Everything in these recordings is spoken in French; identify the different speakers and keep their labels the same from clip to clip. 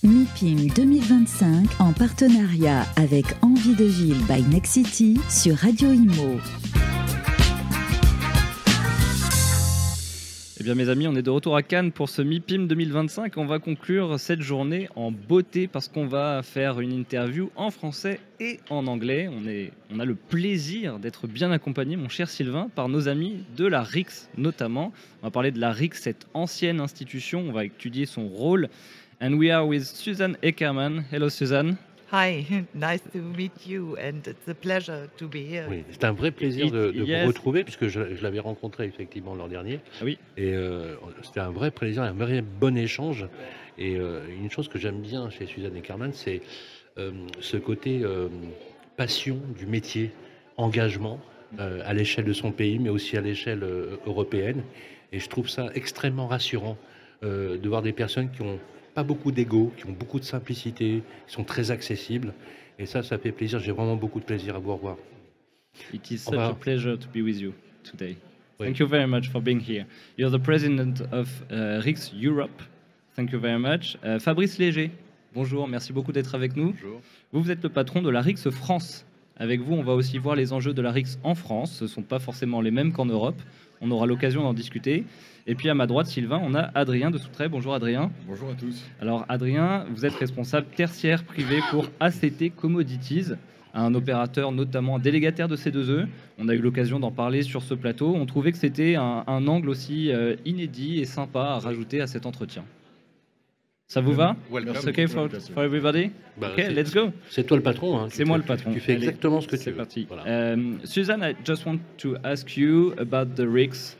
Speaker 1: MIPIM 2025 en partenariat avec Envie de Ville by Nexity sur Radio Imo.
Speaker 2: Eh bien mes amis, on est de retour à Cannes pour ce MIPIM 2025. On va conclure cette journée en beauté parce qu'on va faire une interview en français et en anglais. On a le plaisir d'être bien accompagné, mon cher Sylvain, par nos amis de la RIX notamment. On va parler de la RIX, cette ancienne institution. On va étudier son rôle. And we are with Suzanne Eckermann. Hello Suzanne.
Speaker 3: Hi, nice to meet you and it's a pleasure to be here.
Speaker 4: Oui, c'est un vrai plaisir de
Speaker 2: Yes.
Speaker 4: vous retrouver puisque je l'avais rencontré effectivement l'an dernier.
Speaker 2: Ah oui.
Speaker 4: Et c'était un vrai plaisir, un vrai bon échange. Et une chose que j'aime bien chez Suzanne Eckermann, c'est ce côté passion du métier, engagement à l'échelle de son pays, mais aussi à l'échelle européenne. Et je trouve ça extrêmement rassurant de voir des personnes qui ont pas beaucoup d'ego, qui ont beaucoup de simplicité, qui sont très accessibles. Et ça fait plaisir. J'ai vraiment beaucoup de plaisir à vous revoir.
Speaker 2: It is such a pleasure to be with you today.
Speaker 4: Oui.
Speaker 2: Thank you very much for being here. You're the president of RIX Europe. Thank you very much. Fabrice Léger, bonjour, merci beaucoup d'être avec nous.
Speaker 5: Bonjour.
Speaker 2: Vous êtes le patron de la RIX France. Avec vous, on va aussi voir les enjeux de la RIX en France. Ce ne sont pas forcément les mêmes qu'en Europe. On aura l'occasion d'en discuter. Et puis à ma droite, Sylvain, on a Adrien de Soutray. Bonjour Adrien.
Speaker 5: Bonjour à tous.
Speaker 2: Alors Adrien, vous êtes responsable tertiaire privé pour ACT Commodities, un opérateur notamment délégataire de C2E. On a eu l'occasion d'en parler sur ce plateau. On trouvait que c'était un angle aussi inédit et sympa à rajouter à cet entretien. Ça vous va?
Speaker 5: Welcome.
Speaker 2: It's okay for everybody?
Speaker 4: Bah,
Speaker 2: Okay, let's go.
Speaker 4: C'est toi le patron. Hein.
Speaker 2: C'est moi le patron.
Speaker 4: Tu fais
Speaker 2: Allez,
Speaker 4: exactement ce que tu
Speaker 2: c'est
Speaker 4: veux.
Speaker 2: parti.
Speaker 4: Voilà.
Speaker 2: Suzanne, I just want to ask you about the RIX.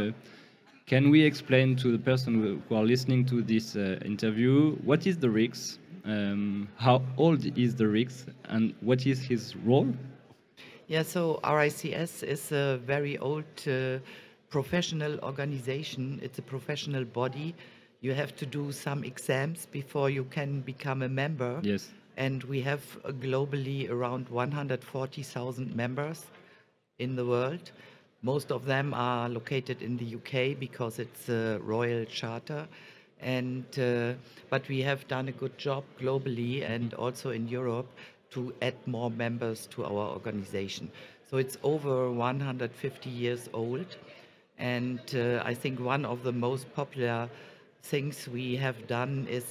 Speaker 2: Can we explain to the person who are listening to this interview what is the RIX, how old is the RIX, and what is his role?
Speaker 3: Yeah, so RICS is a very old professional organization. It's a professional body. You have to do some exams before you can become a member.
Speaker 2: Yes.
Speaker 3: And we have globally around 140,000 members in the world. Most of them are located in the UK because it's a royal charter. And but we have done a good job globally and also in Europe to add more members to our organization. So it's over 150 years old. And I think one of the most popular things we have done is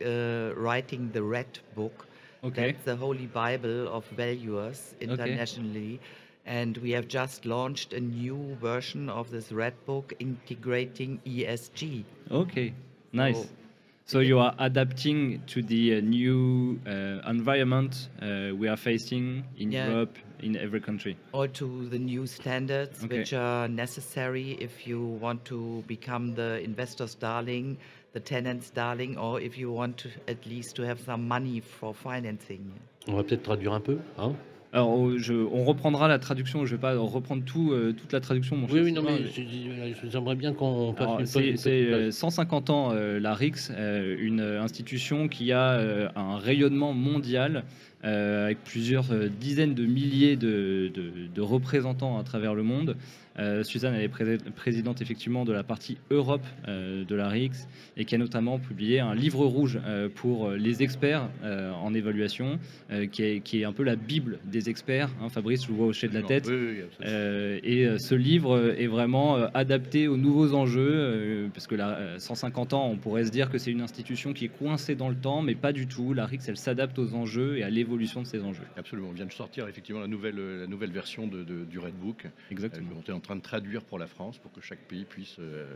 Speaker 3: writing the Red Book.
Speaker 2: Okay.
Speaker 3: That's the Holy Bible of valuers internationally. And we have just launched a new version of this Red Book integrating ESG.
Speaker 2: Okay, nice. So you are adapting to the new environment we are facing in Europe, in every country.
Speaker 3: Or to the new standards which are necessary if you want to become the investor's darling, the tenant's darling, or if you want to at least to have some money for financing.
Speaker 4: On va peut-être traduire un peu, hein?
Speaker 2: Alors, on reprendra la traduction. Je ne vais pas reprendre toute la traduction. Mon cher
Speaker 4: Non, mais
Speaker 2: Sylvain.
Speaker 4: j'aimerais bien qu'on fasse
Speaker 2: c'est 150 ans, la RIX, une institution qui a un rayonnement mondial avec plusieurs dizaines de milliers de représentants à travers le monde. Suzanne, elle est présidente effectivement de la partie Europe de la RIX et qui a notamment publié un livre rouge pour les experts en évaluation qui est un peu la bible des experts. Hein, Fabrice, je vous vois hocher de la tête.
Speaker 5: Oui,
Speaker 2: et ce livre est vraiment adapté aux nouveaux enjeux parce que 150 ans, on pourrait se dire que c'est une institution qui est coincée dans le temps, mais pas du tout. La RIX, elle s'adapte aux enjeux et à l'évolution de ces enjeux.
Speaker 5: Absolument. On vient de sortir effectivement la nouvelle version du Red Book.
Speaker 2: Exactement.
Speaker 5: On est en train de traduire pour la France pour que chaque pays puisse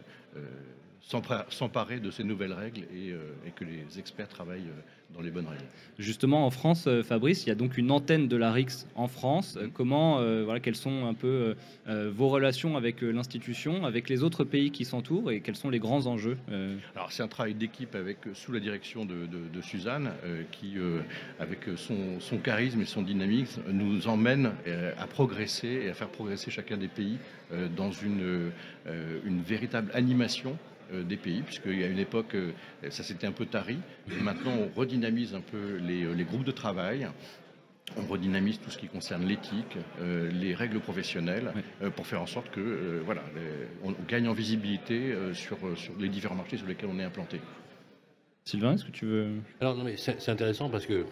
Speaker 5: s'emparer de ces nouvelles règles et que les experts travaillent dans les bonnes règles.
Speaker 2: Justement, en France, Fabrice, il y a donc une antenne de la RIX en France. Quelles sont un peu vos relations avec l'institution, avec les autres pays qui s'entourent et quels sont les grands enjeux
Speaker 5: Alors, c'est un travail d'équipe sous la direction de Suzanne qui, avec son charisme et son dynamisme, nous emmène à progresser et à faire progresser chacun des pays dans une véritable animation des pays, puisqu'il y a une époque, ça s'était un peu tari. Et maintenant, on redynamise un peu les groupes de travail. On redynamise tout ce qui concerne l'éthique, les règles professionnelles, pour faire en sorte que on gagne en visibilité sur les différents marchés sur lesquels on est implanté.
Speaker 2: Sylvain, est-ce que tu veux...
Speaker 4: Alors non, mais c'est intéressant parce que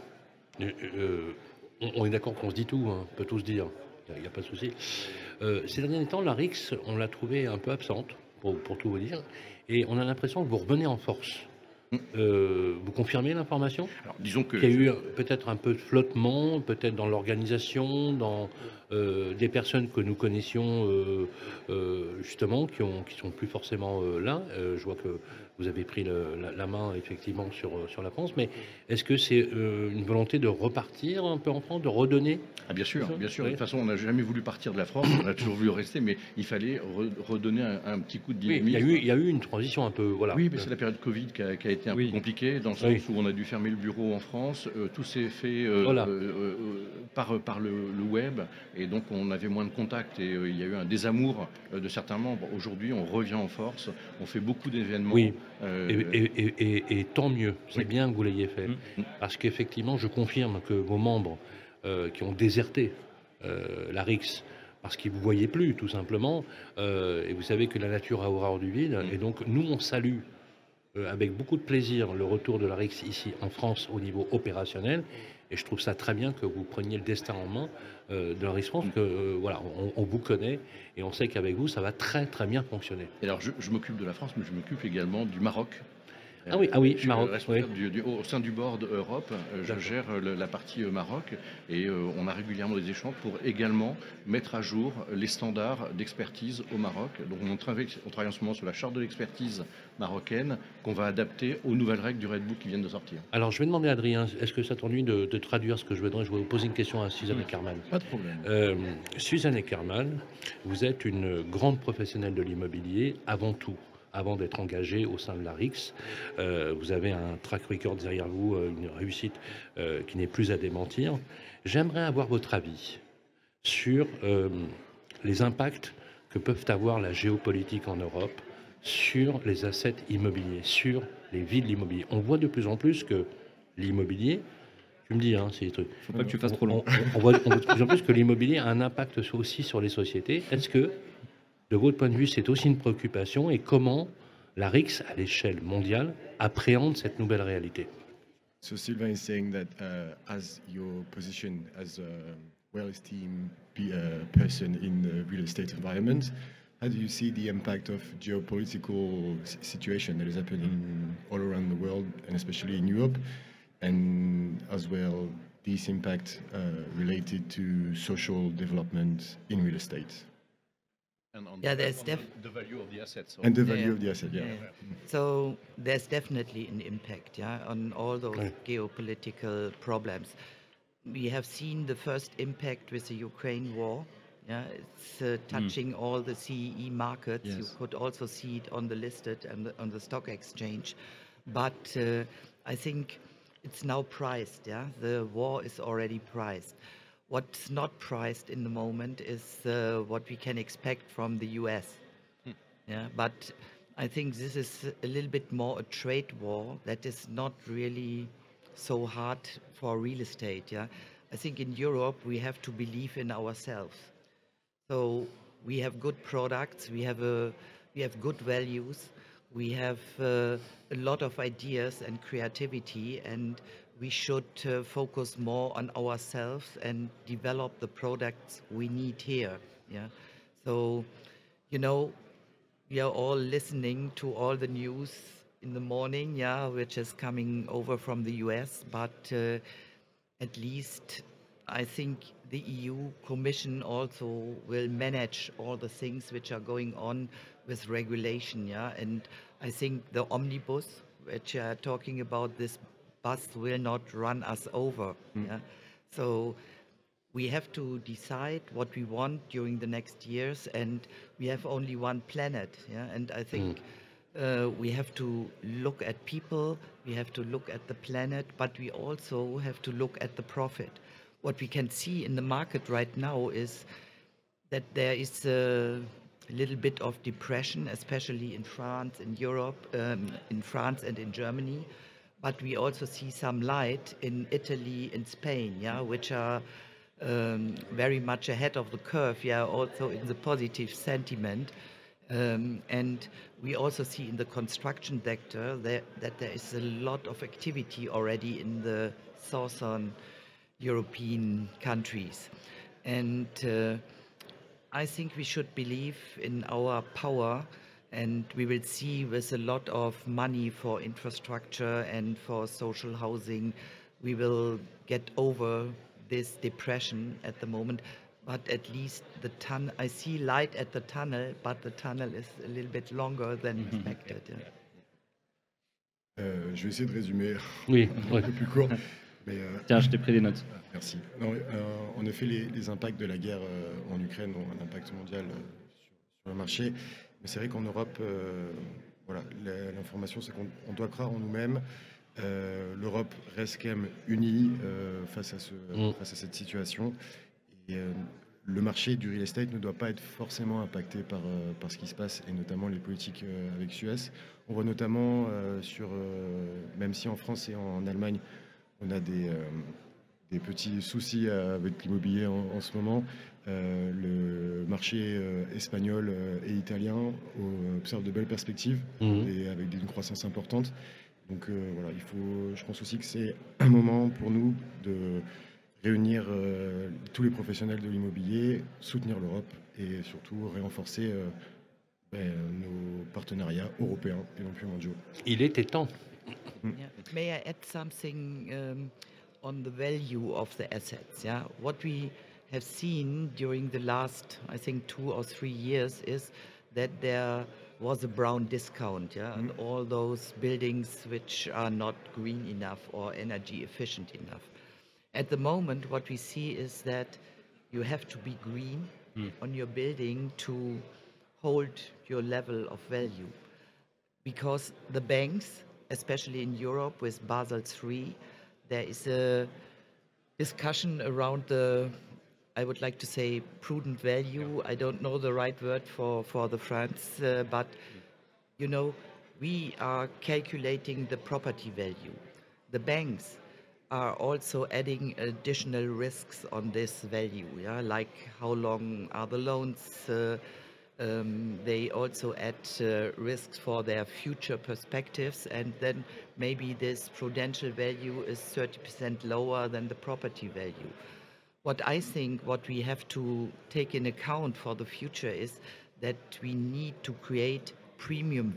Speaker 4: on est d'accord qu'on se dit tout, hein, on peut tout se dire, il n'y a pas de souci. Ces derniers temps, la RIX, on l'a trouvée un peu absente, pour tout vous dire, et on a l'impression que vous revenez en force. Vous confirmez l'information?
Speaker 5: Alors, disons que
Speaker 4: Qu'il y a eu peut-être un peu de flottement, peut-être dans l'organisation, dans des personnes que nous connaissions justement, qui sont plus forcément là. Je vois que vous avez pris la main effectivement sur la France, mais est-ce que c'est une volonté de repartir un peu en France, de redonner?
Speaker 5: Ah, bien sûr, bien sûr.
Speaker 4: Oui.
Speaker 5: De toute façon, on n'a jamais voulu partir de la France, on a toujours voulu rester, mais il fallait redonner un petit coup de
Speaker 4: Oui,
Speaker 5: dynamisme.
Speaker 4: il y a eu une transition un peu, voilà.
Speaker 5: Oui, mais c'est la période Covid qui a été un peu compliquée, dans le sens
Speaker 4: Oui.
Speaker 5: où on a dû fermer le bureau en France. Tout s'est fait
Speaker 4: Voilà.
Speaker 5: par le web, et donc on avait moins de contacts, et il y a eu un désamour de certains membres. Aujourd'hui, on revient en force, on fait beaucoup d'événements.
Speaker 4: Oui.
Speaker 5: Euh,
Speaker 4: Et tant mieux, c'est
Speaker 5: Oui.
Speaker 4: bien que vous l'ayez fait. Parce qu'effectivement, je confirme que vos membres qui ont déserté la RIX, parce qu'ils ne vous voyaient plus, tout simplement, et vous savez que la nature a horreur du vide, et donc nous, on salue avec beaucoup de plaisir le retour de la RIX ici en France au niveau opérationnel, et je trouve ça très bien que vous preniez le destin en main de la RIX France, que voilà, on vous connaît, et on sait qu'avec vous, ça va très très bien fonctionner.
Speaker 5: Et alors, je m'occupe de la France, mais je m'occupe également du Maroc.
Speaker 4: Ah oui,
Speaker 5: Je suis
Speaker 4: Maroc,
Speaker 5: responsable au sein du board Europe, je
Speaker 4: D'accord.
Speaker 5: gère la partie Maroc, et on a régulièrement des échanges pour également mettre à jour les standards d'expertise au Maroc. Donc on travaille en ce moment sur la charte de l'expertise marocaine qu'on va adapter aux nouvelles règles du Red Book qui viennent de sortir.
Speaker 4: Alors, je vais demander à Adrien, est-ce que ça t'ennuie de traduire ce que je voudrais? Je vais vous poser une question à Suzanne Eckermann.
Speaker 5: Pas de problème.
Speaker 4: Suzanne Eckermann, vous êtes une grande professionnelle de l'immobilier avant tout. Avant d'être engagée au sein de la RIX, vous avez un track record derrière vous, une réussite qui n'est plus à démentir. J'aimerais avoir votre avis sur les impacts que peuvent avoir la géopolitique en Europe sur les assets immobiliers, sur les vies de l'immobilier. On voit de plus en plus que l'immobilier, tu me dis, hein, c'est des trucs.
Speaker 2: Faut pas que tu fasses trop long.
Speaker 4: On voit de plus en plus que l'immobilier a un impact aussi sur les sociétés. Est-ce que, de votre point de vue, c'est aussi une préoccupation, et comment la RIX, à l'échelle mondiale, appréhende cette nouvelle réalité?
Speaker 6: So Sylvain is saying that as your position as a well-esteemed person in the real estate environment, how do you see the impact of geopolitical situation that is happening all around the world, and especially in Europe, and as well this impact related to social development in real estate?
Speaker 5: And on
Speaker 3: Yeah,
Speaker 5: the,
Speaker 3: there's
Speaker 5: on the value of the assets.
Speaker 6: And the
Speaker 3: Yeah,
Speaker 6: value
Speaker 3: yeah.
Speaker 6: of the asset, yeah.
Speaker 3: So there's definitely an impact, on all those
Speaker 4: Right.
Speaker 3: geopolitical problems. We have seen the first impact with the Ukraine war. Yeah, it's touching all the CEE markets. You
Speaker 2: Yes.
Speaker 3: could also see it on the listed and on the stock exchange. But I think it's now priced. Yeah, the war is already priced. What's not priced in the moment is what we can expect from the US. Yeah, but I think this is a little bit more a trade war that is not really so hard for real estate. Yeah, I think in Europe we have to believe in ourselves. So we have good products, we have good values, we have a lot of ideas and creativity, and we should focus more on ourselves and develop the products we need here. Yeah, so we are all listening to all the news in the morning, which is coming over from the US, but at least I think the EU Commission also will manage all the things which are going on with regulation, and I think the omnibus, which are talking about, this bus will not run us over. Yeah? So we have to decide what we want during the next years, and we have only one planet. And I think we have to look at people, we have to look at the planet, but we also have to look at the profit. What we can see in the market right now is that there is a little bit of depression, especially in France, in Europe, in France and in Germany. But we also see some light in Italy, in Spain, which are very much ahead of the curve, also in the positive sentiment. And we also see in the construction sector that there is a lot of activity already in the southern European countries. And I think we should believe in our power, and we will see with a lot of money for infrastructure and for social housing, we will get over this depression at the moment. But at least I see light at the tunnel, but the tunnel is a little bit longer than expected.
Speaker 6: Je vais essayer de résumer
Speaker 4: Oui,
Speaker 6: un peu plus court. Mais,
Speaker 2: Tiens, je t'ai pris des notes.
Speaker 6: merci. Non, en effet, les impacts de la guerre en Ukraine ont un impact mondial sur le marché. Mais c'est vrai qu'en Europe, voilà, l'information, c'est qu'on doit croire en nous-mêmes. L'Europe reste quand même unie face à cette situation. Et le marché du real estate ne doit pas être forcément impacté par ce qui se passe, et notamment les politiques avec Suez. On voit notamment même si en France et en Allemagne, on a des petits soucis avec l'immobilier en ce moment, le marché espagnol et italien observe de belles perspectives et avec une croissance importante. Donc voilà, je pense aussi que c'est un moment pour nous de réunir tous les professionnels de l'immobilier, soutenir l'Europe et surtout renforcer nos partenariats européens et non plus mondiaux.
Speaker 4: Il était temps.
Speaker 3: Yeah. May I add something on the value of the assets? Yeah, what we have seen during the last, I think, 2 or 3 years is that there was a brown discount, on all those buildings which are not green enough or energy efficient enough. At the moment, what we see is that you have to be green on your building to hold your level of value, because the banks, especially in Europe with Basel III, there is a discussion around I would like to say prudent value. I don't know the right word for the France, but you know, we are calculating the property value. The banks are also adding additional risks on this value, like how long are the loans. They also add risks for their future perspectives, and then maybe this prudential value is 30% lower than the property value. What I think what we have to take in account for the future is that we need to create premium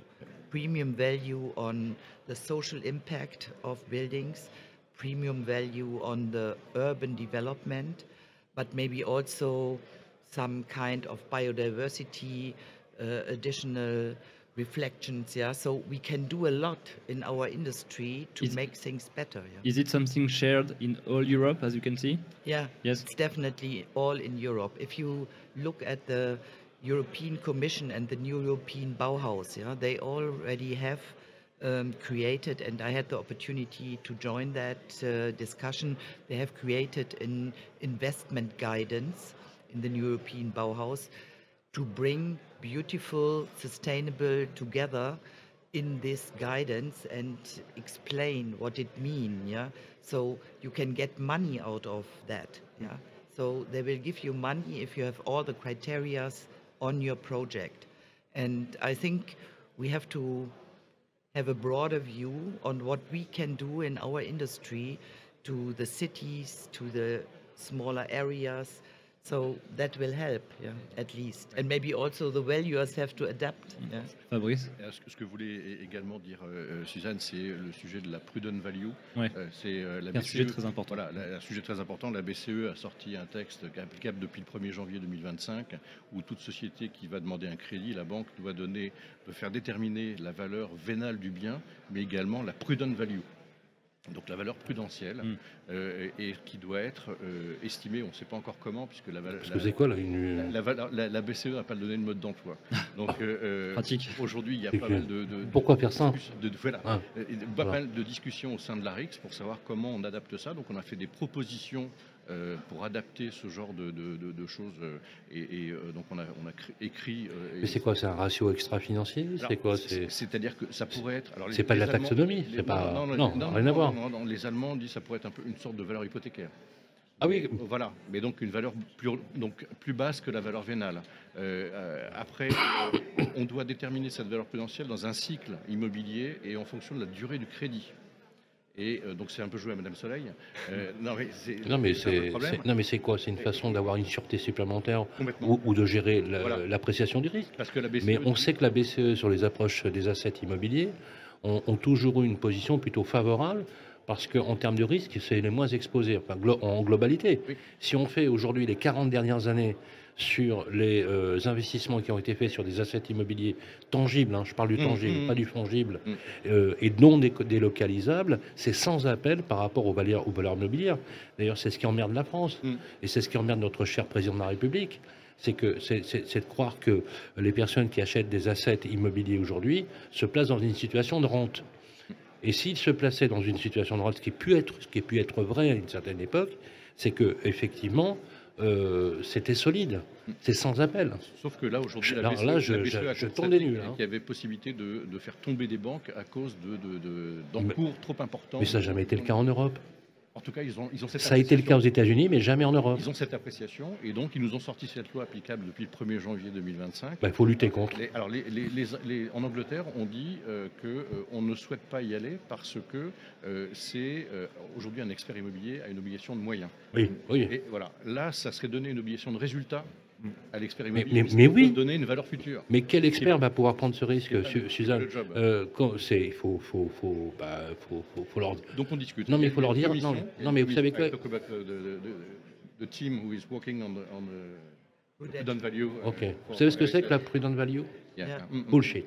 Speaker 3: value on the social impact of buildings, premium value on the urban development, but maybe also some kind of biodiversity, additional reflections. So we can do a lot in our industry to make things better.
Speaker 2: Is it something shared in all Europe, as you can see?
Speaker 3: Yeah,
Speaker 2: yes,
Speaker 3: it's definitely all in Europe. If you look at the European Commission and the new European Bauhaus, they already have created, and I had the opportunity to join that discussion, they have created an investment guidance in the European Bauhaus to bring beautiful, sustainable together in this guidance and explain what it means. So you can get money out of that. So they will give you money if you have all the criteria on your project. And I think we have to have a broader view on what we can do in our industry to the cities, to the smaller areas. So that will help, at least. And maybe also the valuers have to adapt.
Speaker 2: Fabrice?
Speaker 5: Ce que voulait également dire Suzanne, c'est le sujet de la prudent value.
Speaker 2: Ouais.
Speaker 5: C'est
Speaker 2: un sujet très important.
Speaker 5: Voilà, un sujet très important. La BCE a sorti un texte qui est applicable depuis le 1er janvier 2025, où toute société qui va demander un crédit, la banque doit faire déterminer la valeur vénale du bien, mais également la prudent value. Donc la valeur prudentielle, et qui doit être estimée, on ne sait pas encore comment, puisque la BCE n'a pas donné le mode d'emploi. Donc
Speaker 2: pratique.
Speaker 5: Aujourd'hui, il y a pas mal de
Speaker 4: pourquoi faire ça
Speaker 5: pas mal de discussions au sein de l'ARIX pour savoir comment on adapte ça. Donc on a fait des propositions pour adapter ce genre de choses, donc on a écrit.
Speaker 4: Mais c'est quoi? C'est un ratio extra-financier? C'est quoi?
Speaker 5: C'est-à-dire que ça pourrait être.
Speaker 4: C'est pas de la taxonomie, c'est pas. Non, rien à voir.
Speaker 5: Non, les Allemands disent que ça pourrait être un peu une sorte de valeur hypothécaire.
Speaker 4: Ah oui.
Speaker 5: Voilà, mais donc une valeur plus basse que la valeur vénale. Après, on doit déterminer cette valeur prudentielle dans un cycle immobilier et en fonction de la durée du crédit. Et donc c'est un peu joué à Madame Soleil. Non mais
Speaker 4: c'est quoi? C'est une façon d'avoir une sûreté supplémentaire
Speaker 5: Complètement.
Speaker 4: ou de gérer
Speaker 5: Voilà.
Speaker 4: l'appréciation du risque.
Speaker 5: Parce que la BCE
Speaker 4: Mais on sait que la BCE sur les approches des assets immobiliers ont toujours eu une position plutôt favorable parce qu'en termes de risque, c'est les moins exposés, enfin, en globalité.
Speaker 5: Oui.
Speaker 4: Si on fait aujourd'hui les 40 dernières années sur les investissements qui ont été faits sur des assets immobiliers tangibles, je parle du tangible, pas du fongible, et non délocalisables, c'est sans appel par rapport aux valeurs immobilières. D'ailleurs, c'est ce qui emmerde la France, et c'est ce qui emmerde notre cher président de la République. C'est de croire que les personnes qui achètent des assets immobiliers aujourd'hui se placent dans une situation de rente. Et s'ils se plaçaient dans une situation de rente, ce qui a pu être vrai à une certaine époque, c'est que effectivement c'était solide, c'est sans appel.
Speaker 5: Sauf que là aujourd'hui,
Speaker 4: la BCE je tombe des nues.
Speaker 5: Il y avait possibilité de faire tomber des banques à cause d'encours trop importants.
Speaker 4: Mais ça n'a jamais été le cas en Europe.
Speaker 5: En tout cas, ils ont cette
Speaker 4: Ça a été le cas aux États-Unis, mais jamais en Europe.
Speaker 5: Ils ont cette appréciation et donc ils nous ont sorti cette loi applicable depuis le 1er janvier 2025.
Speaker 4: Il faut lutter contre.
Speaker 5: En Angleterre, on dit qu'on ne souhaite pas y aller parce que c'est aujourd'hui un expert immobilier a une obligation de moyens.
Speaker 4: Oui.
Speaker 5: Et voilà, là, ça serait donner une obligation de résultat à l'expert immobilier.
Speaker 4: Mais oui.
Speaker 5: Donner une valeur future.
Speaker 4: Mais quel expert va pouvoir prendre ce risque, Suzanne? Il faut leur.
Speaker 5: Donc on discute.
Speaker 4: Non, mais il faut leur dire. Non, mais vous savez quoi?
Speaker 5: The team who is working on the prudent value.
Speaker 4: Ok. Vous savez ce que c'est que la prudent value?
Speaker 5: Yeah.
Speaker 4: Bullshit.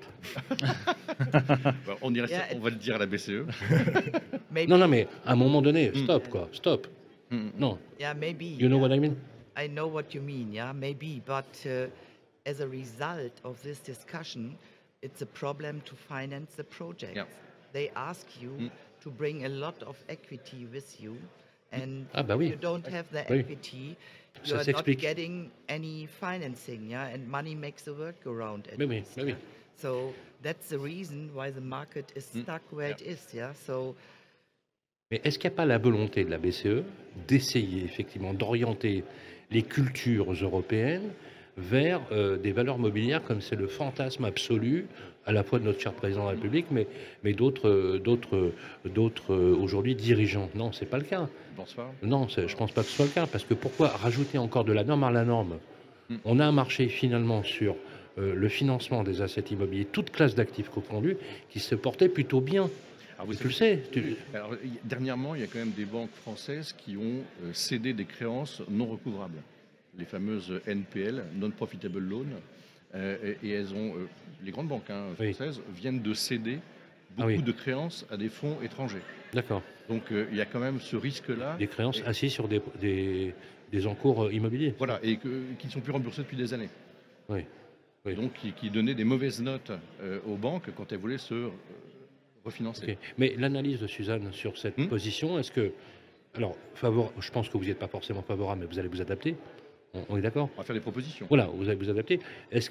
Speaker 5: On va le dire à la BCE.
Speaker 4: Non, mais à un moment donné, stop. Non.
Speaker 3: Yeah, maybe.
Speaker 4: You know what I mean?
Speaker 3: I know what you mean, yeah, maybe, but as a result of this discussion, it's a problem to finance the project.
Speaker 5: Yeah.
Speaker 3: They ask you to bring a lot of equity with you, and
Speaker 4: oui.
Speaker 3: if you don't have the
Speaker 4: Oui.
Speaker 3: equity, you
Speaker 4: Ça
Speaker 3: are not
Speaker 4: s'explique.
Speaker 3: getting any financing, yeah, and money makes the world go round. at
Speaker 4: Mais oui,
Speaker 3: least,
Speaker 4: mais oui.
Speaker 3: yeah. So that's the reason why the market is stuck where it is, yeah. So
Speaker 4: Mais est-ce qu'il n'y a pas la volonté de la BCE d'essayer effectivement d'orienter les cultures européennes vers des valeurs mobilières comme c'est le fantasme absolu à la fois de notre cher président de la République, mais d'autres aujourd'hui dirigeants? Non, c'est pas le cas.
Speaker 5: Bonsoir.
Speaker 4: Non, je pense pas que ce soit le cas, parce que pourquoi rajouter encore de la norme à la norme? On a un marché finalement sur le financement des assets immobiliers, toute classe d'actifs confondus, qui se portait plutôt bien.
Speaker 5: Alors,
Speaker 4: Tu le sais.
Speaker 5: Alors, dernièrement, il y a quand même des banques françaises qui ont cédé des créances non recouvrables, les fameuses NPL, Non-Profitable Loan, et elles ont, les grandes banques françaises viennent de céder beaucoup de créances à des fonds étrangers.
Speaker 4: D'accord.
Speaker 5: Donc il y a quand même ce risque-là.
Speaker 4: Des créances assises sur des encours immobiliers.
Speaker 5: Voilà, et qui ne sont plus remboursés depuis des années.
Speaker 4: Oui.
Speaker 5: Donc qui donnaient des mauvaises notes aux banques quand elles voulaient se refinancer.
Speaker 4: Okay. Mais l'analyse de Suzanne sur cette position, est-ce que... Alors, je pense que vous n'êtes pas forcément favorable, mais vous allez vous adapter. On est d'accord?
Speaker 5: On va faire des propositions.
Speaker 4: Voilà, vous allez vous adapter. Est-ce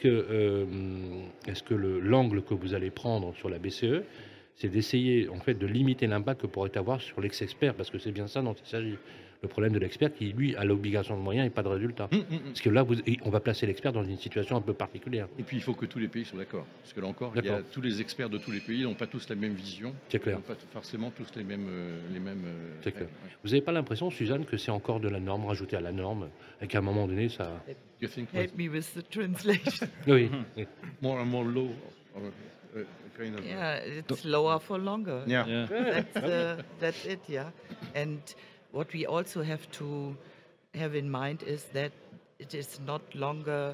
Speaker 4: que l'angle que vous allez prendre sur la BCE, c'est d'essayer en fait de limiter l'impact que pourrait avoir sur l'ex-expert, parce que c'est bien ça dont il s'agit. Le problème de l'expert qui, lui, a l'obligation de moyens et pas de résultat. Parce que là, on va placer l'expert dans une situation un peu particulière.
Speaker 5: Et puis, il faut que tous les pays soient d'accord. Parce que là encore, tous les experts de tous les pays n'ont pas tous la même vision.
Speaker 4: C'est clair.
Speaker 5: Ils n'ont pas forcément tous les mêmes
Speaker 4: c'est clair. Vous n'avez pas l'impression, Suzanne, que c'est encore de la norme rajoutée à la norme, et qu'à un moment donné, ça...
Speaker 3: Help me with the translation.
Speaker 4: Oui.
Speaker 5: More and more low.
Speaker 3: Yeah, it's lower for longer.
Speaker 5: Yeah.
Speaker 3: That's it, yeah. And what we also have to have in mind is that it is not longer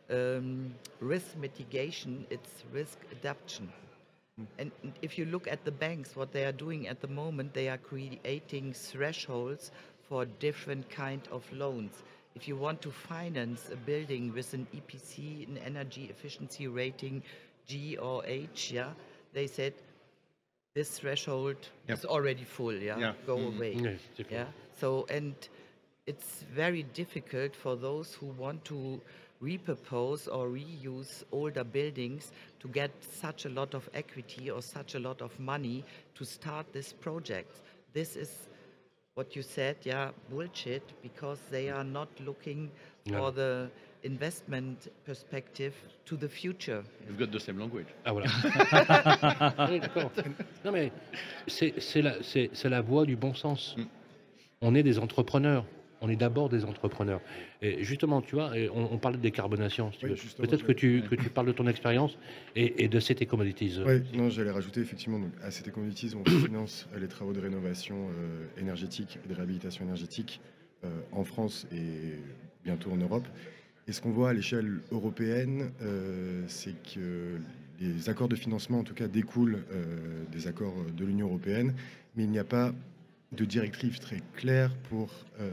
Speaker 3: risk mitigation, it's risk adaptation. And if you look at the banks, what they are doing at the moment, they are creating thresholds for different kind of loans. If you want to finance a building with an EPC, an energy efficiency rating G or H, yeah, they said this threshold is already full, go away. Yeah. So, and it's very difficult for those who want to repurpose or reuse older buildings to get such a lot of equity or such a lot of money to start this project. This is what you said, yeah, bullshit, because they are not looking
Speaker 4: Yeah.
Speaker 3: for the investment perspective to the future.
Speaker 5: You've got the same language.
Speaker 4: Ah voilà. Oui, d'accord. Non mais c'est la voie du bon sens.
Speaker 5: Mm.
Speaker 4: On est des entrepreneurs. On est d'abord des entrepreneurs. Et justement, tu vois, on parlait de décarbonation. Si tu
Speaker 6: Oui,
Speaker 4: veux.
Speaker 6: justement,
Speaker 4: Peut-être que tu parles de ton expérience et de CT Commodities.
Speaker 6: Oui, non, j'allais rajouter effectivement, donc, à CT Commodities, on finance les travaux de rénovation énergétique et de réhabilitation énergétique en France et bientôt en Europe. Et ce qu'on voit à l'échelle européenne, c'est que les accords de financement, en tout cas, découlent des accords de l'Union européenne, mais il n'y a pas de directive très claire pour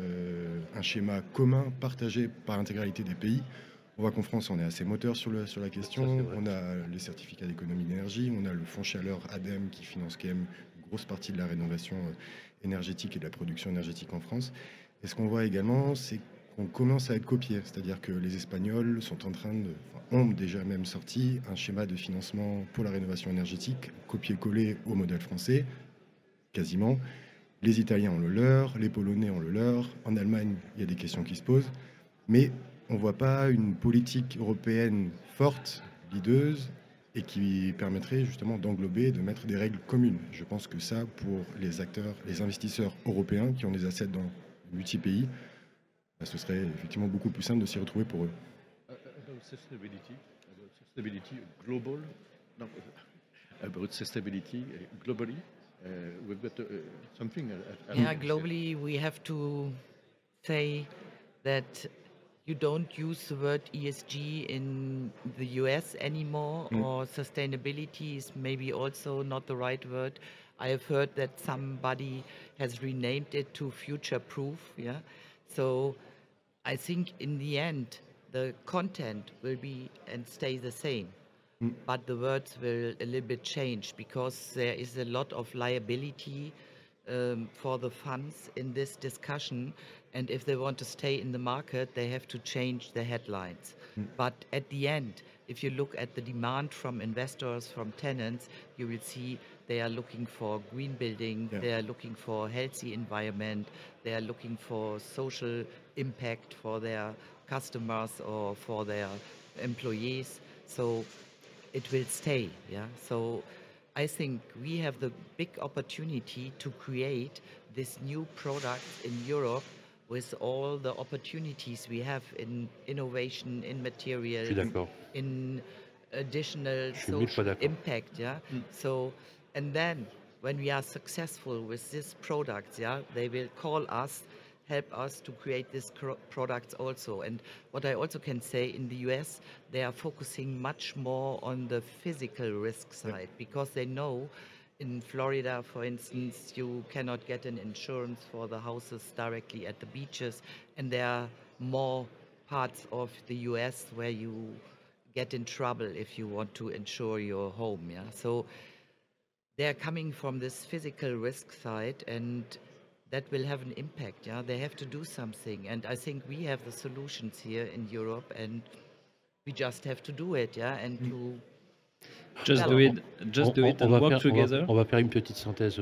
Speaker 6: un schéma commun partagé par l'intégralité des pays. On voit qu'en France, on est assez moteur sur la question.
Speaker 4: Ça, c'est vrai.
Speaker 6: On a les certificats d'économie d'énergie, on a le fonds chaleur ADEME qui finance quand même une grosse partie de la rénovation énergétique et de la production énergétique en France. Et ce qu'on voit également, c'est qu'on commence à être copié. C'est-à-dire que les Espagnols sont en train ont déjà même sorti un schéma de financement pour la rénovation énergétique, copié-collé au modèle français, quasiment. Les Italiens ont le leur, les Polonais ont le leur. En Allemagne, il y a des questions qui se posent. Mais on ne voit pas une politique européenne forte, leaduse, et qui permettrait justement d'englober, de mettre des règles communes. Je pense que ça, pour les acteurs, les investisseurs européens qui ont des assets dans multi-pays, ce serait effectivement beaucoup plus simple de s'y retrouver pour eux.
Speaker 5: About sustainability global, no, about sustainability globally, we've got something.
Speaker 3: Yeah, globally, we have to say that you don't use the word ESG in the US anymore, or sustainability is maybe also not the right word. I have heard that somebody has renamed it to future proof. Yeah, so I think in the end, the content will be and stay the same. But the words will a little bit change because there is a lot of liability for the funds in this discussion. And if they want to stay in the market, they have to change the headlines. But at the end, if you look at the demand from investors, from tenants, you will see they are looking for green building, they are looking for healthy environment, they are looking for social impact for their customers or for their employees. So it will stay. Yeah. So I think we have the big opportunity to create this new product in Europe with all the opportunities we have in innovation, in
Speaker 4: Je
Speaker 3: materials,
Speaker 4: suis d'accord.
Speaker 3: in additional
Speaker 4: Je suis mille fois
Speaker 3: social
Speaker 4: d'accord.
Speaker 3: impact. Yeah. So, and then when we are successful with these products, yeah, they will call us, help us to create these products also. And what I also can say, in the US, they are focusing much more on the physical risk side because they know in Florida, for instance, you cannot get an insurance for the houses directly at the beaches. And there are more parts of the US where you get in trouble if you want to insure your home. Yeah. So they're coming from this physical risk side, and that will have an impact. Yeah, they have to do something, and I think we have the solutions here in Europe, and we just have to do it. Yeah, and to
Speaker 2: Just do it, and work together.
Speaker 4: On va faire une petite synthèse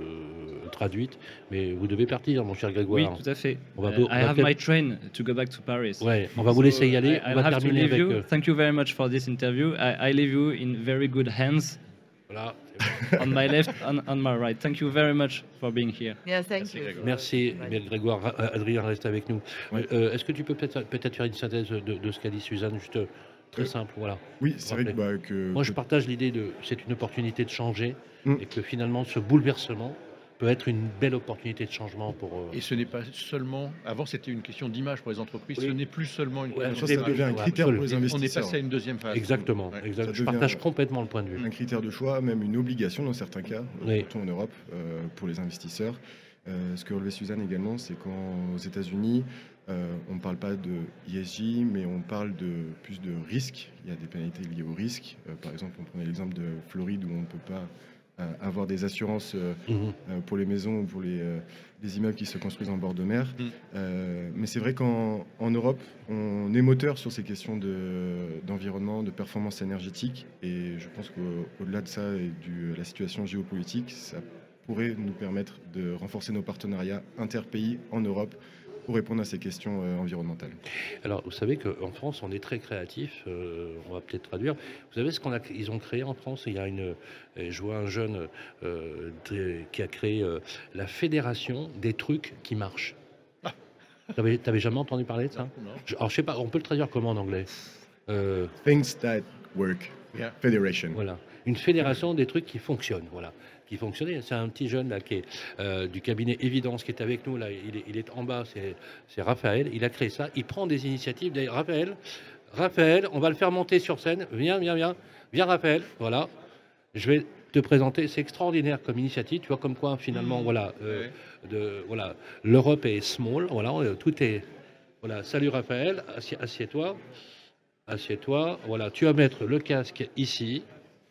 Speaker 4: traduite, mais vous devez partir, mon cher
Speaker 2: Oui,
Speaker 4: Grégoire.
Speaker 2: tout à fait.
Speaker 4: On va
Speaker 2: I have
Speaker 4: peut-être-
Speaker 2: my train to go back to Paris.
Speaker 4: Ouais, on va vous laisser y aller.
Speaker 2: I'll
Speaker 4: On va
Speaker 2: have to
Speaker 4: terminer
Speaker 2: leave
Speaker 4: avec.
Speaker 2: you. Thank you very much for this interview. I leave you in very good hands,
Speaker 4: Voilà.
Speaker 2: on my left, on my right. Thank you very much for being here.
Speaker 3: yeah, thank
Speaker 5: Merci,
Speaker 3: you.
Speaker 5: Grégoire.
Speaker 4: Merci,
Speaker 3: Right.
Speaker 4: bien, Grégoire. Adrien reste avec nous.
Speaker 6: Ouais.
Speaker 4: Est-ce que tu peux peut-être faire une synthèse de ce qu'a dit Suzanne, juste très simple, voilà.
Speaker 6: Oui, c'est vrai que,
Speaker 4: Moi, je partage l'idée de c'est une opportunité de changer
Speaker 6: Mm.
Speaker 4: et que finalement, ce bouleversement peut être une belle opportunité de changement pour.
Speaker 5: Et ce n'est pas seulement. Avant, c'était une question d'image pour les entreprises.
Speaker 4: Oui.
Speaker 5: Ce n'est plus seulement une
Speaker 4: Ouais,
Speaker 5: question
Speaker 6: ça devient un
Speaker 4: Ouais,
Speaker 6: critère pour les
Speaker 4: absolument.
Speaker 5: On est
Speaker 6: investisseurs.
Speaker 5: passé à une deuxième phase.
Speaker 4: Exactement,
Speaker 5: Ouais.
Speaker 4: exact.
Speaker 6: Ça
Speaker 4: Je
Speaker 6: devient-
Speaker 4: partage complètement le point de vue.
Speaker 6: Un critère de choix, même une obligation dans certains cas,
Speaker 4: Oui.
Speaker 6: surtout en Europe, pour les investisseurs. Ce que relevait Suzanne également, c'est qu'aux États-Unis, on ne parle pas de ESG, mais on parle plus de risques. Il y a des pénalités liées au risque. Par exemple, on prenait l'exemple de Floride où on ne peut pas avoir des assurances
Speaker 4: Mhm.
Speaker 6: pour les maisons ou pour les immeubles qui se construisent en bord de mer. Mais c'est vrai qu'en Europe, on est moteur sur ces questions d'environnement, de performance énergétique. Et je pense qu'au-delà de ça et de la situation géopolitique, ça pourrait nous permettre de renforcer nos partenariats interpays en Europe pour répondre à ces questions environnementales.
Speaker 4: Alors, vous savez qu'en France, on est très créatif. On va peut-être traduire. Vous savez ce qu'ils ont créé en France? Il y a je vois un jeune qui a créé la fédération des trucs qui marchent. T'avais jamais entendu parler de ça?
Speaker 5: Non.
Speaker 4: Alors, je sais pas. On peut le traduire comment en anglais?
Speaker 6: Things that work.
Speaker 5: Yeah.
Speaker 6: Federation.
Speaker 4: Voilà, une fédération des trucs qui fonctionnent, voilà, qui fonctionnaient. C'est un petit jeune là qui est du cabinet Évidence qui est avec nous là. Il est en bas, c'est Raphaël. Il a créé ça. Il prend des initiatives. D'ailleurs, Raphaël, on va le faire monter sur scène. Viens, Raphaël. Voilà, je vais te présenter. C'est extraordinaire comme initiative. Tu vois comme quoi finalement, voilà, voilà, l'Europe est small. Voilà, tout est. Voilà, salut Raphaël. Assieds-toi. Assieds-toi. Voilà, tu vas mettre le casque ici.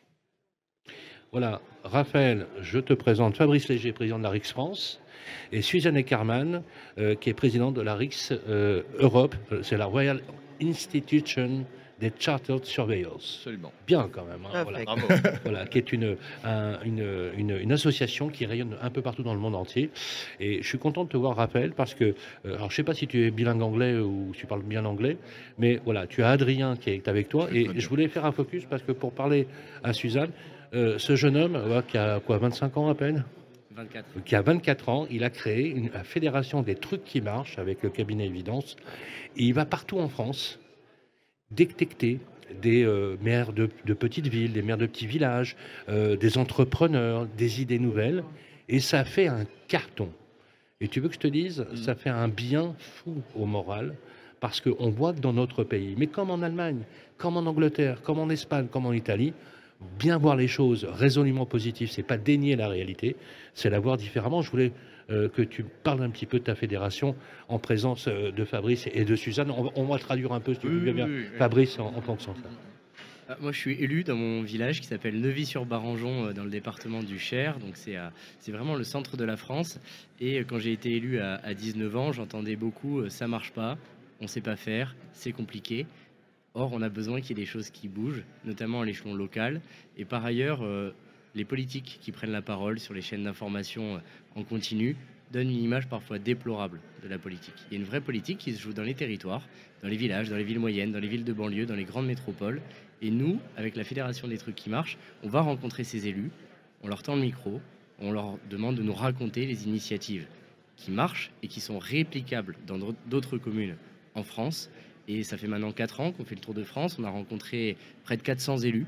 Speaker 4: Voilà, Raphaël, je te présente Fabrice Léger, président de la RIX France, et Suzanne Eckermann, qui est présidente de la RIX Europe. C'est la Royal Institution des Chartered Surveyors.
Speaker 5: Absolument.
Speaker 4: Bien quand même. Hein, voilà.
Speaker 5: Bravo.
Speaker 4: Voilà, qui est une association qui rayonne un peu partout dans le monde entier. Et je suis content de te voir, Raphaël, parce que, alors je sais pas si tu es bilingue anglais ou si tu parles bien l'anglais, mais voilà, tu as Adrien qui est avec toi. Et je voulais faire un focus parce que pour parler à Suzanne, ce jeune homme qui a quoi, 25 ans à peine?
Speaker 2: 24.
Speaker 4: Qui a 24 ans, il a créé la fédération des trucs qui marchent avec le cabinet Évidence. Et il va partout en France détecter des maires de petites villes, des maires de petits villages, des entrepreneurs, des idées nouvelles. Et ça fait un carton. Et tu veux que je te dise, ça fait un bien fou au moral, parce qu'on voit que dans notre pays, mais comme en Allemagne, comme en Angleterre, comme en Espagne, comme en Italie, bien voir les choses résolument positives, c'est pas dénier la réalité, c'est la voir différemment. Je voulais que tu parles un petit peu de ta fédération en présence de Fabrice et de Suzanne. On va traduire un peu, si tu veux bien, Fabrice, en fonction de ça.
Speaker 7: Moi, je suis élu dans mon village qui s'appelle Neuvy-sur-Barangeon, dans le département du Cher. Donc, c'est vraiment le centre de la France. Et quand j'ai été élu à 19 ans, j'entendais beaucoup ça marche pas, on sait pas faire, c'est compliqué. Or, on a besoin qu'il y ait des choses qui bougent, notamment à l'échelon local. Et par ailleurs, les politiques qui prennent la parole sur les chaînes d'information en continu donnent une image parfois déplorable de la politique. Il y a une vraie politique qui se joue dans les territoires, dans les villages, dans les villes moyennes, dans les villes de banlieue, dans les grandes métropoles. Et nous, avec la Fédération des trucs qui marchent, on va rencontrer ces élus, on leur tend le micro, on leur demande de nous raconter les initiatives qui marchent et qui sont réplicables dans d'autres communes en France. Et ça fait maintenant 4 ans qu'on fait le tour de France. On a rencontré près de 400 élus.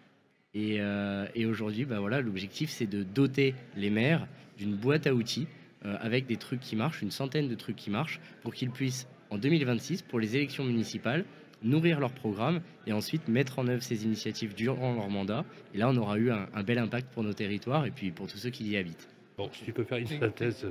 Speaker 7: Et aujourd'hui, voilà, l'objectif, c'est de doter les maires d'une boîte à outils avec des trucs qui marchent, une centaine de trucs qui marchent, pour qu'ils puissent, en 2026, pour les élections municipales, nourrir leur programme et ensuite mettre en œuvre ces initiatives durant leur mandat. Et là, on aura eu un bel impact pour nos territoires et puis pour tous ceux qui y habitent.
Speaker 4: Bon, si tu peux faire une synthèse.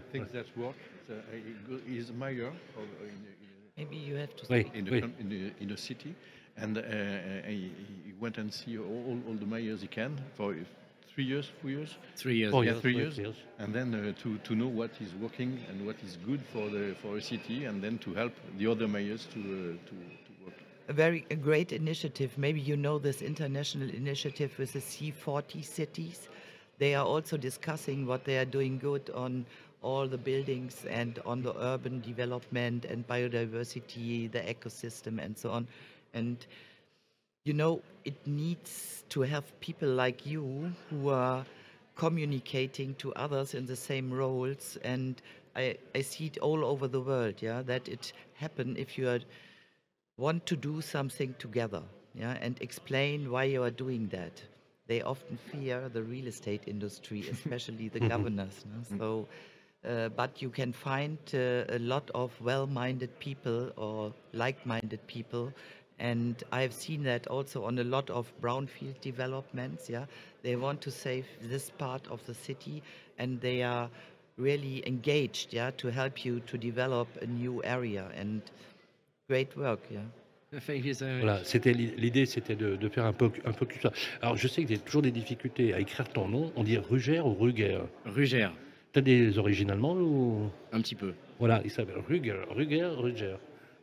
Speaker 3: Maybe you have to
Speaker 4: Oui,
Speaker 3: speak.
Speaker 4: oui.
Speaker 5: In a city, and he went and see all the mayors he can for 3 years, 4 years.
Speaker 7: 3 years.
Speaker 4: Oh,
Speaker 5: Yeah,
Speaker 4: yes,
Speaker 5: 3
Speaker 4: yes,
Speaker 5: years.
Speaker 4: yes.
Speaker 5: And then to know what is working and what is good for a city, and then to help the other mayors to work.
Speaker 3: A great initiative. Maybe you know this international initiative with the C40 cities. They are also discussing what they are doing good on all the buildings and on the urban development and biodiversity, the ecosystem and so on. And, you know, it needs to have people like you who are communicating to others in the same roles. And I see it all over the world, yeah, that it happen if you want to do something together, yeah, and explain why you are doing that. They often fear the real estate industry, especially the governors. No? So, but you can find a lot of well-minded people or like-minded people, and I've seen that also on a lot of brownfield developments. Yeah, they want to save this part of the city, and they are really engaged. Yeah, to help you to develop a new area, and great work. Yeah.
Speaker 4: Voilà, l'idée, c'était de faire un focus. Alors, je sais que tu as toujours des difficultés à écrire ton nom. On dit Ruger ou Ruger?
Speaker 7: Ruger.
Speaker 4: Tu as des origines allemandes ou...
Speaker 7: Un petit peu.
Speaker 4: Voilà, il s'appelle Ruger.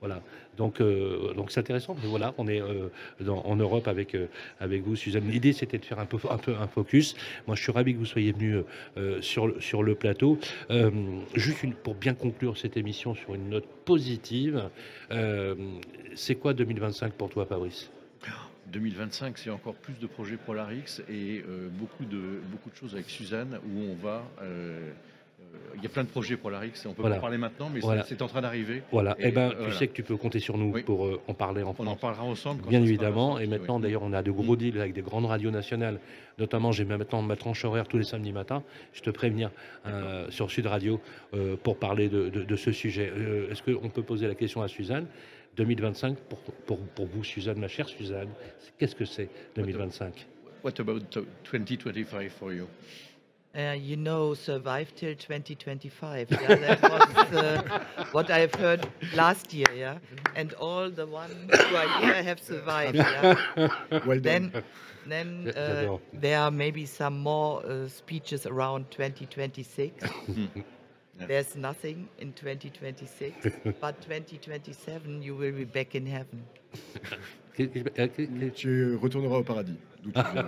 Speaker 4: Voilà, donc c'est intéressant. Mais voilà, on est en Europe avec vous, Suzanne. L'idée, c'était de faire un peu un focus. Moi, je suis ravi que vous soyez venu sur le plateau. Juste pour bien conclure cette émission sur une note positive, c'est quoi 2025 pour toi, Fabrice?
Speaker 5: 2025, c'est encore plus de projets Polarix et beaucoup de choses avec Suzanne où on va. Il y a plein de projets Polarix, on peut pas en parler maintenant, mais c'est en train d'arriver.
Speaker 4: Voilà, et tu sais que tu peux compter sur nous pour en parler en France.
Speaker 5: On en parlera ensemble.
Speaker 4: Bien évidemment, et maintenant d'ailleurs on a de gros deals avec des grandes radios nationales, notamment j'ai maintenant ma tranche horaire tous les samedis matins, je te prévenir sur Sud Radio pour parler de ce sujet. Est-ce qu'on peut poser la question à Suzanne? 2025, pour vous, Suzanne, ma chère Suzanne, qu'est-ce que c'est 2025?
Speaker 5: What about 2025 for you?
Speaker 3: Survive till 2025. Yeah, that was what I've heard last year. Yeah, and all the ones who are here have survived. Yeah?
Speaker 6: Well done.
Speaker 3: Then there are maybe some more speeches around 2026. There's nothing in 2026, but 2027 you will be back in heaven.
Speaker 6: Tu retourneras au paradis. D'où tu viens.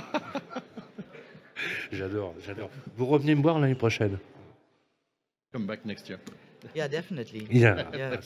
Speaker 4: J'adore. Vous revenez me voir l'année prochaine?
Speaker 5: Come back next year.
Speaker 3: Yeah, definitely.
Speaker 4: Yeah.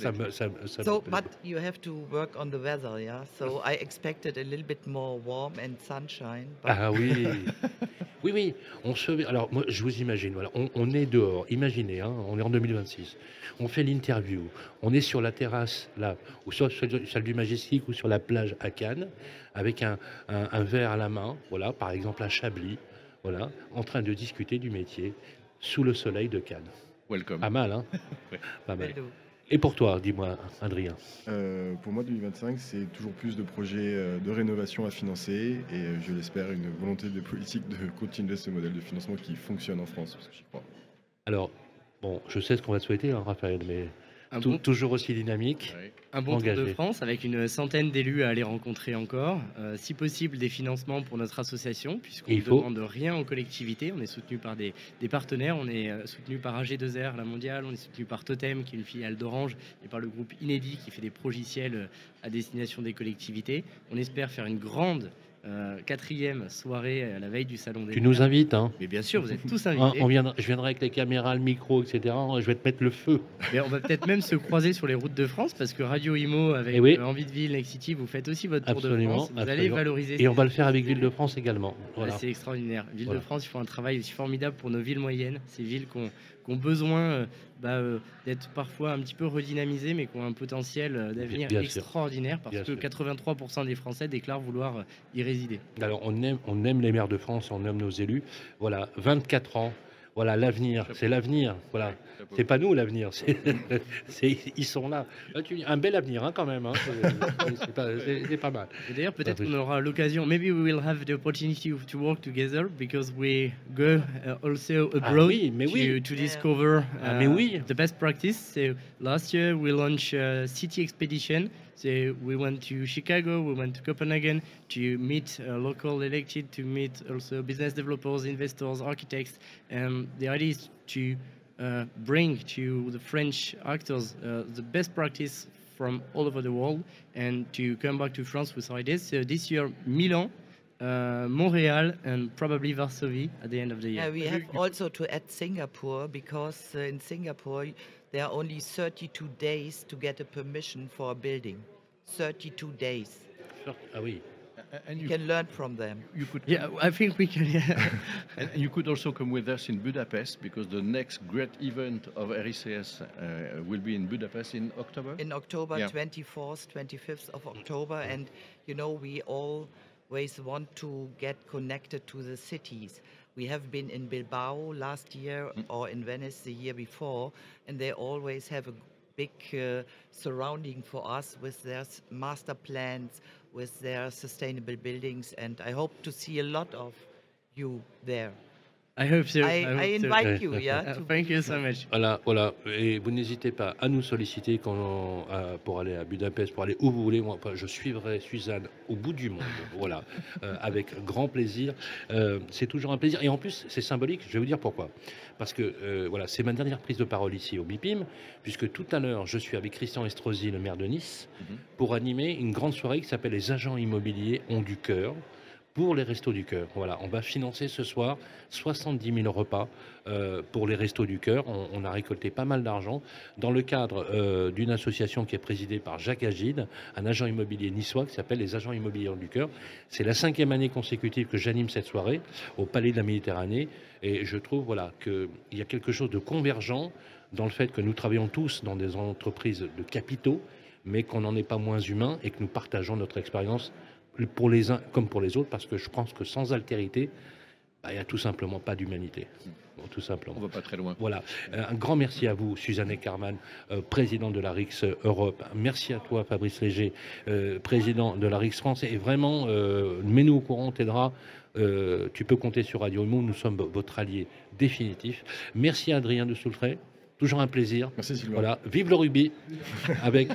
Speaker 3: But you have to work on the weather, yeah? So I expected a little bit more warm and sunshine.
Speaker 4: Ah oui. Oui. Alors, moi, je vous imagine, voilà, on est dehors. Imaginez, hein, on est en 2026. On fait l'interview. On est sur la terrasse, là, ou sur celle du Majestic ou sur la plage à Cannes, avec un verre à la main, voilà, par exemple à Chablis, voilà, en train de discuter du métier sous le soleil de Cannes.
Speaker 5: Welcome.
Speaker 4: Pas mal, hein? Pas mal. Et pour toi, dis-moi, Adrien?
Speaker 6: Pour moi, 2025, c'est toujours plus de projets de rénovation à financer et je l'espère, une volonté de politique de continuer ce modèle de financement qui fonctionne en France, parce que j'y crois.
Speaker 4: Alors, bon, je sais ce qu'on va te souhaiter, hein, Raphaël, mais toujours aussi dynamique.
Speaker 7: Oui. Un bon Tour de France avec une centaine d'élus à aller rencontrer encore. Si possible, des financements pour notre association, puisqu'on ne demande rien aux collectivités. On est soutenu par des partenaires. On est soutenu par AG2R, la mondiale. On est soutenu par Totem, qui est une filiale d'Orange, et par le groupe Inédit, qui fait des progiciels à destination des collectivités. On espère faire une grande 4e soirée à la veille du Salon des
Speaker 4: Tu nous invites, hein?
Speaker 7: Mais bien sûr, vous êtes tous invités.
Speaker 4: Je viendrai avec les caméras, le micro, etc. Je vais te mettre le feu.
Speaker 7: Mais on va peut-être même se croiser sur les routes de France, parce que Radio Imo, avec Envie de Ville, Nexity, vous faites aussi votre tour de France. Vous allez valoriser.
Speaker 4: Et on va le faire avec Ville de France également.
Speaker 7: Voilà. C'est extraordinaire. Ville de France, ils font un travail aussi formidable pour nos villes moyennes. Ces villes qui ont besoin d'être parfois un petit peu redynamisées, mais qui ont un potentiel d'avenir extraordinaire, parce que 83% des Français déclarent vouloir y résider.
Speaker 4: Alors on aime les maires de France, on aime nos élus. Voilà, 24 ans. Voilà, l'avenir, c'est l'avenir. Voilà, c'est pas nous l'avenir, ils sont là. Un bel avenir, hein, quand même. Hein. C'est pas mal.
Speaker 7: Et d'ailleurs, peut-être qu'on aura l'occasion. Maybe we will have the opportunity to work together because we go also abroad to discover the best practice. So last year we launched a city expedition. So we went to Chicago, we went to Copenhagen to meet local elected, to meet also business developers, investors, architects. And the idea is to bring to the French actors the best practice from all over the world and to come back to France with ideas. So this year, Milan, Montreal and probably Varsovie at the end of the year.
Speaker 3: Yeah, we have also to add Singapore, because in Singapore there are only 32 days to get a permission for a building. 32 days.
Speaker 4: Ah oui.
Speaker 3: And you can learn from them.
Speaker 7: I think we can. Yeah.
Speaker 5: And you could also come with us in Budapest, because the next great event of RICS will be in Budapest in October.
Speaker 3: In October, 24th, 25th of October, and we always want to get connected to the cities. We have been in Bilbao last year or in Venice the year before, and they always have a big surrounding for us with their master plans, with their sustainable buildings, and I hope to see a lot of you there.
Speaker 7: I hope so.
Speaker 3: I
Speaker 7: hope so.
Speaker 3: invite you, yeah.
Speaker 7: Thank you so much.
Speaker 4: Voilà. Et vous n'hésitez pas à nous solliciter pour aller à Budapest, pour aller où vous voulez. Moi, je suivrai Suzanne au bout du monde. Voilà, avec grand plaisir. C'est toujours un plaisir. Et en plus, c'est symbolique. Je vais vous dire pourquoi. Parce que voilà, c'est ma dernière prise de parole ici au MIPIM, puisque tout à l'heure, je suis avec Christian Estrosi, le maire de Nice, pour animer une grande soirée qui s'appelle Les agents immobiliers ont du cœur. Pour les Restos du Cœur. Voilà, on va financer ce soir 70 000 repas pour les Restos du Cœur. On a récolté pas mal d'argent dans le cadre d'une association qui est présidée par Jacques Agide, un agent immobilier niçois qui s'appelle les Agents immobiliers du Cœur. C'est la 5e année consécutive que j'anime cette soirée au Palais de la Méditerranée et je trouve voilà, qu'il y a quelque chose de convergent dans le fait que nous travaillons tous dans des entreprises de capitaux, mais qu'on n'en est pas moins humains et que nous partageons notre expérience pour les uns comme pour les autres, parce que je pense que sans altérité, il n'y a tout simplement pas d'humanité. Bon, tout simplement.
Speaker 5: On ne va pas très loin.
Speaker 4: Voilà. Un grand merci à vous, Suzanne Eckermann, président de la RIX Europe. Merci à toi, Fabrice Léger, président de la RIX France. Et vraiment, mets-nous au courant, on t'aidera. Tu peux compter sur Radio Imo, nous sommes votre allié définitif. Merci à Adrien de Soulfray. Toujours un plaisir.
Speaker 6: Merci Sylvain.
Speaker 4: Voilà, vive le rugby avec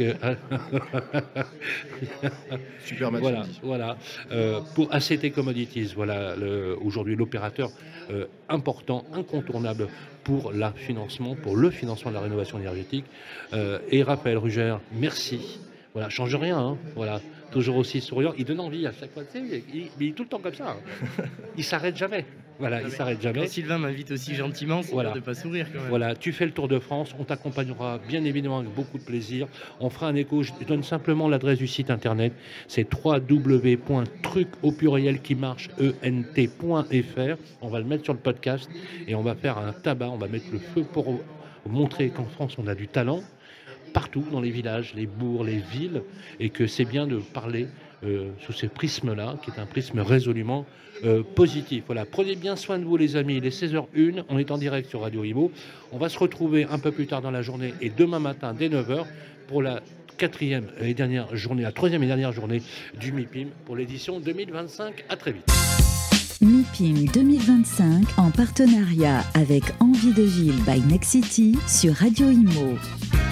Speaker 6: super match.
Speaker 4: Voilà. Pour ACT Commodities, voilà aujourd'hui l'opérateur important, incontournable pour le financement de la rénovation énergétique. Et Raphaël Ruger, merci. Voilà, change rien, hein. Voilà, toujours aussi souriant. Il donne envie à chaque fois. Tu sais, il est tout le temps comme ça. Hein. Il s'arrête jamais. Voilà, il s'arrête jamais.
Speaker 7: Quand Sylvain m'invite aussi gentiment, c'est
Speaker 4: voilà.
Speaker 7: De ne pas sourire quand même.
Speaker 4: Voilà, tu fais le tour de France, on t'accompagnera bien évidemment avec beaucoup de plaisir. On fera un écho, je donne simplement l'adresse du site internet, c'est www.truc au pluriel qui marche ent.fr. On va le mettre sur le podcast et on va faire un tabac, on va mettre le feu pour montrer qu'en France on a du talent partout dans les villages, les bourgs, les villes, et que c'est bien de parler sous ce prisme-là, qui est un prisme résolument positif. Voilà, prenez bien soin de vous les amis, il est 16h01, on est en direct sur Radio Imo. On va se retrouver un peu plus tard dans la journée et demain matin dès 9h pour la troisième et dernière journée du MIPIM pour l'édition 2025. À très vite.
Speaker 1: MIPIM 2025 en partenariat avec Envie de Ville by Nexity sur Radio Imo.